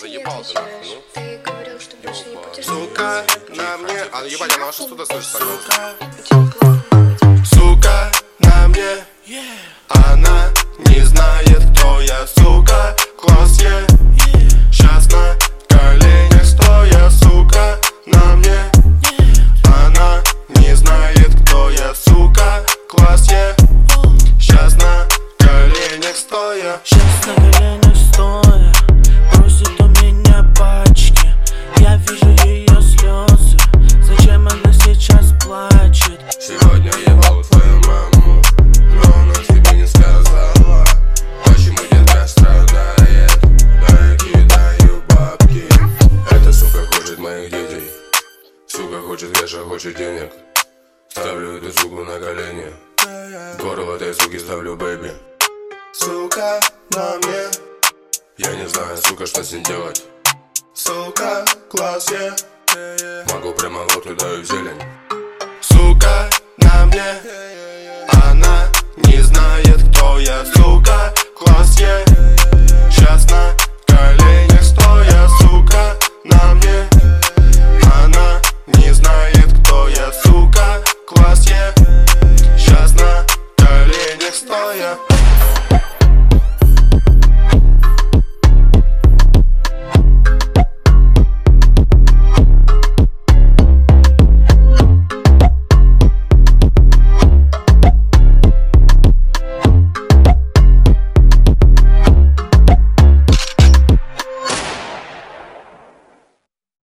Заебал ты нахуй, ну. Ты говорил, что больше не будешь. Сука, на мне. А, ебать, я на ваши суда слышу, Сука, сука, на мне. Она не знает, кто я, сука. Класс, щас на коленях стоя, сука, на мне. Она не знает, кто я, сука. Класс, щас на коленях стоя. Щас на коленях стоя, просит у меня пачки. Я вижу ее слезы, зачем она сейчас плачет? Сегодня ебал твою маму, но она тебе не сказала, почему детка страдает. Да я кидаю бабки. Эта сука хочет моих детей, сука хочет кэша, хочет денег. Ставлю эту суку на колени, горло этой суки ставлю бэби. Сука, на мне. Я не знаю, сука, что с ним делать. Сука, класс, могу прямо в рот даю зелень. Сука, на мне. Она не знает, кто я, сука. Класс, щас на коленях стоя, сука, на мне. Она не знает, кто я, сука. Класс, щас на коленях стоя.